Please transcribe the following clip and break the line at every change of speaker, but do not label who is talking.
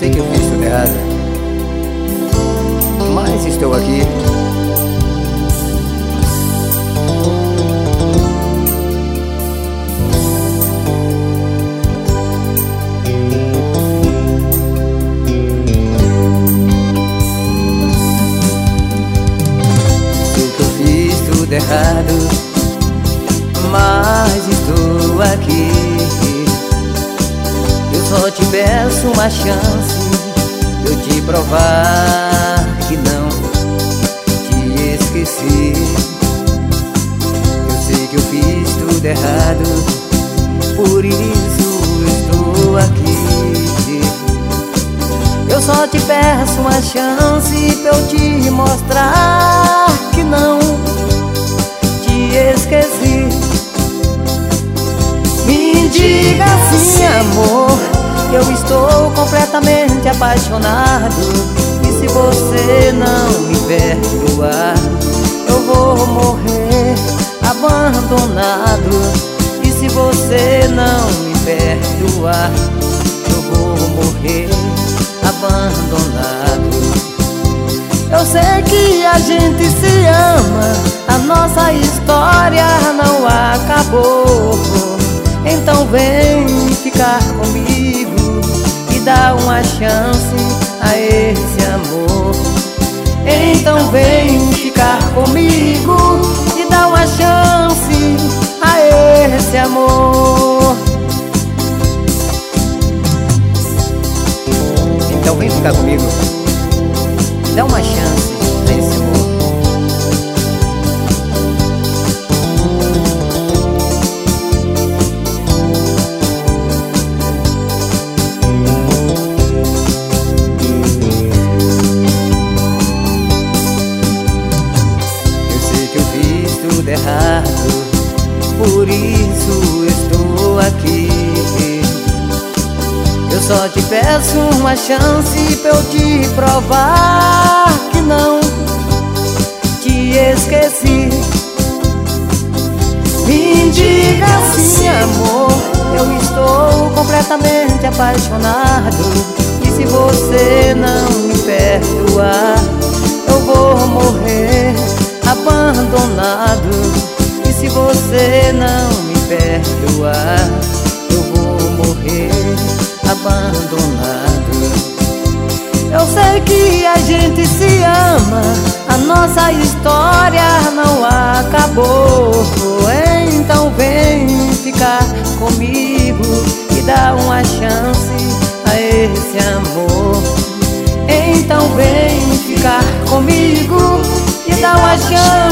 sei que eu fiz tudo errado, mas estou aqui. Sei que eu fiz tudo errado, mas estou aqui. Eu só te peço uma chance de eu te provar que não te esqueci. Eu sei que eu fiz tudo errado, por isso estou aqui. Eu só te peço uma chance pra eu te mostrar que não te esqueci. Me diga sim, amor, eu estou completamente apaixonado. E se você não me perdoar, eu vou morrer abandonado. E se você não me perdoar, eu vou morrer abandonado. Eu sei que a gente se ama, a nossa história não acabou. Então vem ficar comigo e dá uma chance a esse amor. Então vem ficar comigo e dá uma chance a esse amor. Então vem ficar comigo e dá uma chance a esse amor. Errado, por isso estou aqui. Eu só te peço uma chance pra eu te provar que não te esqueci. Me diga sim, amor, eu estou completamente apaixonado. E se você não me perdoar, eu vou morrer abandonado. E se você não me perdoar, eu vou morrer abandonado. Eu sei que a gente se ama, a nossa história não acabou. Então vem ficar comigo e dá uma chance a esse amor. Então vem ficar comigo e dá uma chance